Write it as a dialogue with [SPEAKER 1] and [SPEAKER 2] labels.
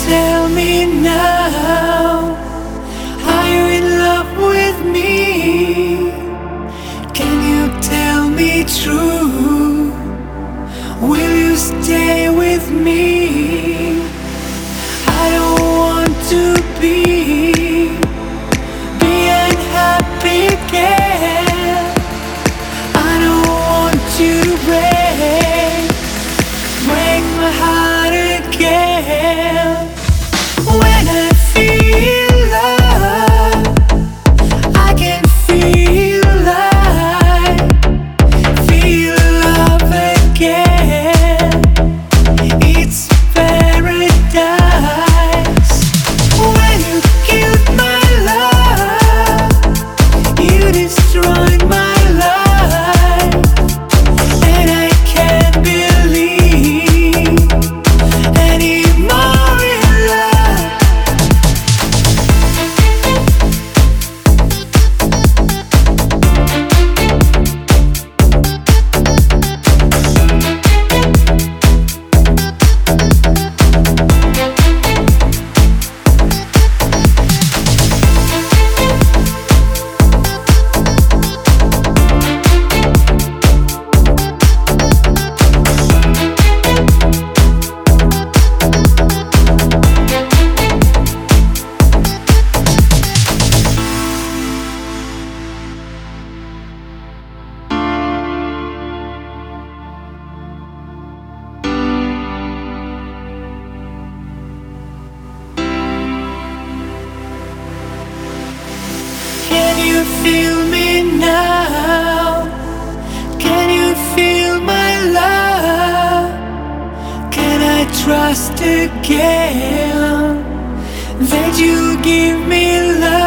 [SPEAKER 1] tell me now? Are you in love with me? Can you tell me true? Will you stay with me? I don't want to be unhappy again. I don't want you to break my heart again. When I feel love, I can feel love again. It's paradise. When you killed my love, you destroyed my life, and I can't believe anymore in love. Can you feel me now? Can you feel my love? Can I trust again that you give me love?